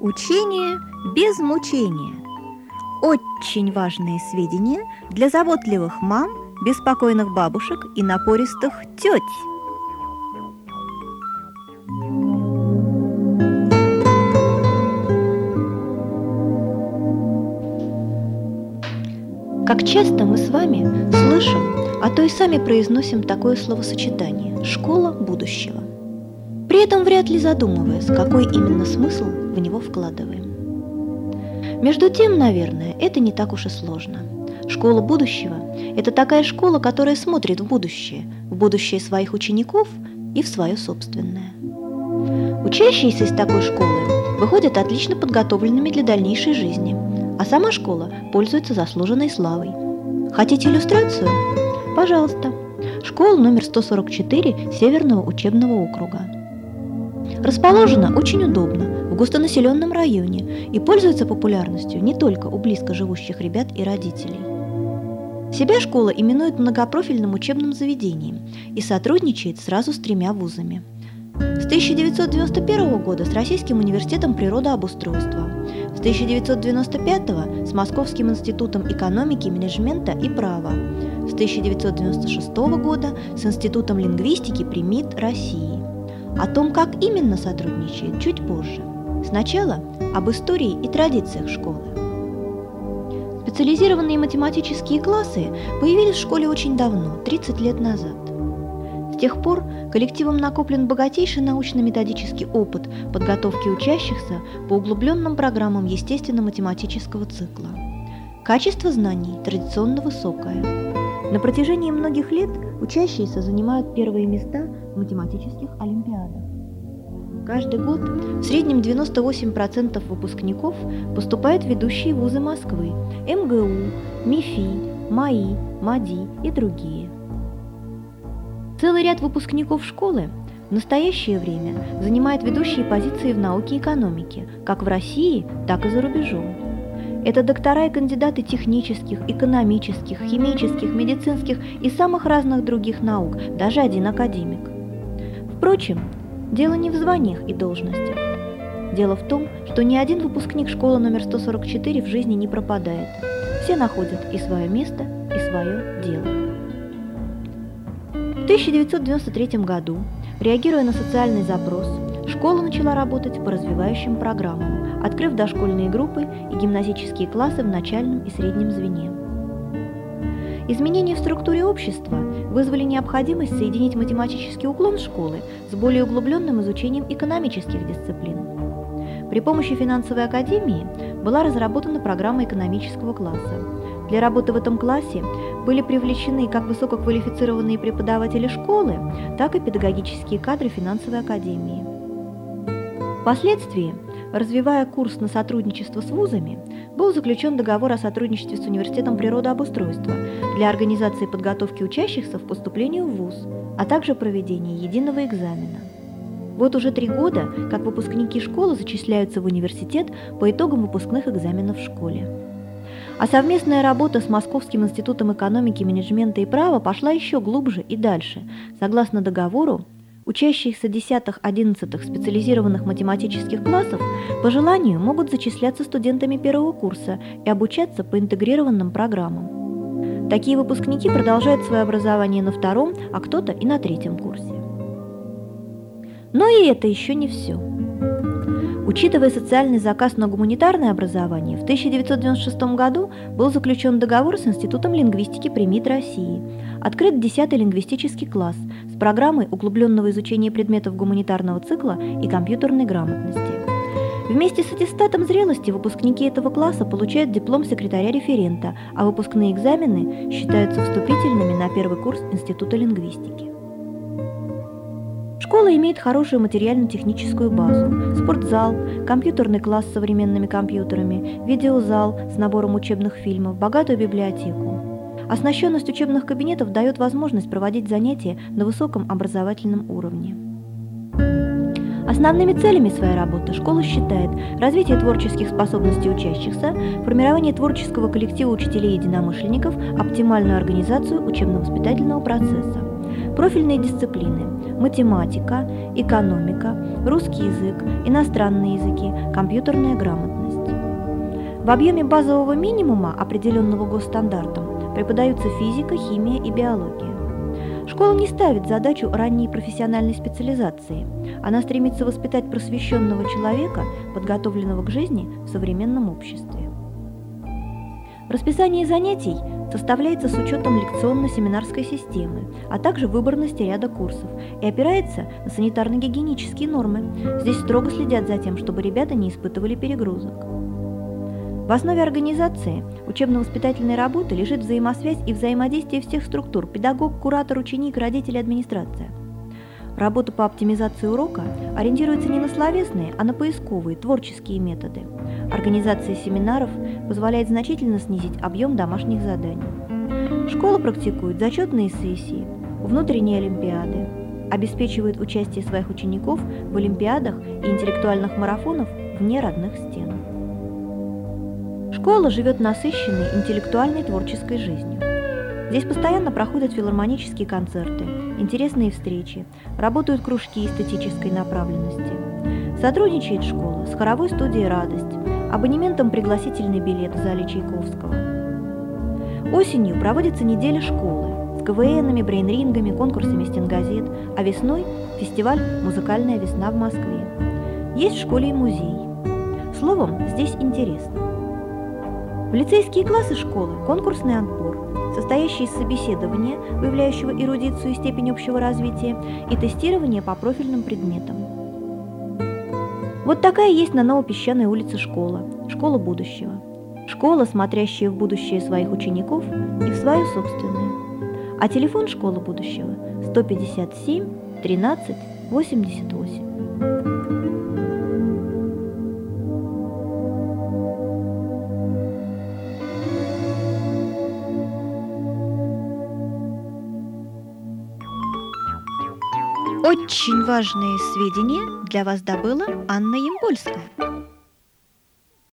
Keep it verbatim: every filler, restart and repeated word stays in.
Учение без мучения. Очень важные сведения для заботливых мам, беспокойных бабушек и напористых теть. Как часто мы с вами слышим, а то и сами произносим такое словосочетание «школа будущего», при этом вряд ли задумываясь, какой именно смысл в него вкладываем. Между тем, наверное, это не так уж и сложно. Школа будущего – это такая школа, которая смотрит в будущее, в будущее своих учеников и в свое собственное. Учащиеся из такой школы выходят отлично подготовленными для дальнейшей жизни, а сама школа пользуется заслуженной славой. Хотите иллюстрацию? Пожалуйста. Школа номер сто сорок четыре Северного учебного округа. Расположена очень удобно, в густонаселенном районе и пользуется популярностью не только у близко живущих ребят и родителей. Себя школа именует многопрофильным учебным заведением и сотрудничает сразу с тремя вузами. С тысяча девятьсот девяносто первого года с Российским университетом природообустройства, с тысяча девятьсот девяносто пятого с Московским институтом экономики, менеджмента и права, с тысяча девятьсот девяносто шестого года с Институтом лингвистики при МИД России. О том, как именно сотрудничает, чуть позже. Сначала об истории и традициях школы. Специализированные математические классы появились в школе очень давно, тридцать лет назад. С тех пор коллективом накоплен богатейший научно-методический опыт подготовки учащихся по углубленным программам естественно-математического цикла. Качество знаний традиционно высокое. На протяжении многих лет учащиеся занимают первые места в математических олимпиадах. Каждый год в среднем девяносто восемь процентов выпускников поступают в ведущие вузы Москвы – эм гэ у, МИФИ, МАИ, МАДИ и другие. Целый ряд выпускников школы в настоящее время занимает ведущие позиции в науке и экономике, как в России, так и за рубежом. Это доктора и кандидаты технических, экономических, химических, медицинских и самых разных других наук, даже один академик. Впрочем, дело не в званиях и должностях. Дело в том, что ни один выпускник школы номер сто сорок четыре в жизни не пропадает. Все находят и свое место, и свое дело. В тысяча девятьсот девяносто третьем году, реагируя на социальный запрос, школа начала работать по развивающим программам, открыв дошкольные группы и гимназические классы в начальном и среднем звене. Изменения в структуре общества вызвали необходимость соединить математический уклон школы с более углубленным изучением экономических дисциплин. При помощи финансовой академии была разработана программа экономического класса. Для работы в этом классе были привлечены как высококвалифицированные преподаватели школы, так и педагогические кадры финансовой академии. Впоследствии, развивая курс на сотрудничество с вузами, был заключен договор о сотрудничестве с Университетом природообустройства для организации подготовки учащихся в поступлении в вуз, а также проведения единого экзамена. Вот уже три года, как выпускники школы зачисляются в университет по итогам выпускных экзаменов в школе. А совместная работа с Московским институтом экономики, менеджмента и права пошла еще глубже и дальше. Согласно договору, учащиеся десятых-одиннадцатых специализированных математических классов по желанию могут зачисляться студентами первого курса и обучаться по интегрированным программам. Такие выпускники продолжают свое образование на втором, а кто-то и на третьем курсе. Но и это еще не все. Учитывая социальный заказ на гуманитарное образование, в тысяча девятьсот девяносто шестом году был заключен договор с Институтом лингвистики при МИД России, открыт десятый лингвистический класс с программой углубленного изучения предметов гуманитарного цикла и компьютерной грамотности. Вместе с аттестатом зрелости выпускники этого класса получают диплом секретаря-референта, а выпускные экзамены считаются вступительными на первый курс Института лингвистики. Школа имеет хорошую материально-техническую базу: спортзал, компьютерный класс с современными компьютерами, видеозал с набором учебных фильмов, богатую библиотеку. Оснащенность учебных кабинетов дает возможность проводить занятия на высоком образовательном уровне. Основными целями своей работы школа считает развитие творческих способностей учащихся, формирование творческого коллектива учителей и единомышленников, оптимальную организацию учебно-воспитательного процесса. Профильные дисциплины – математика, экономика, русский язык, иностранные языки, компьютерная грамотность. В объеме базового минимума, определенного госстандартом, преподаются физика, химия и биология. Школа не ставит задачу ранней профессиональной специализации. Она стремится воспитать просвещенного человека, подготовленного к жизни в современном обществе. Расписание занятий составляется с учетом лекционно-семинарской системы, а также выборности ряда курсов и опирается на санитарно-гигиенические нормы. Здесь строго следят за тем, чтобы ребята не испытывали перегрузок. В основе организации учебно-воспитательной работы лежит взаимосвязь и взаимодействие всех структур – педагог, куратор, ученик, родители, администрация. Работа по оптимизации урока ориентируется не на словесные, а на поисковые, творческие методы. Организация семинаров позволяет значительно снизить объем домашних заданий. Школа практикует зачетные сессии, внутренние олимпиады, обеспечивает участие своих учеников в олимпиадах и интеллектуальных марафонах вне родных стен. Школа живет насыщенной интеллектуальной творческой жизнью. Здесь постоянно проходят филармонические концерты, интересные встречи, работают кружки эстетической направленности. Сотрудничает школа с хоровой студией «Радость», абонементом пригласительный билет в зале Чайковского. Осенью проводится неделя школы с КВНами, брейнрингами, конкурсами стенгазет, а весной – фестиваль «Музыкальная весна» в Москве. Есть в школе и музей. Словом, здесь интересно. В лицейские классы школы конкурсный отбор, состоящий из собеседования, выявляющего эрудицию и степень общего развития, и тестирования по профильным предметам. Вот такая есть на Новопесчаной улице школа, школа будущего. Школа, смотрящая в будущее своих учеников и в свое собственное. А телефон школы будущего сто пятьдесят семь тринадцать восемьдесят восемь. Очень важные сведения для вас добыла Анна Ямбольская.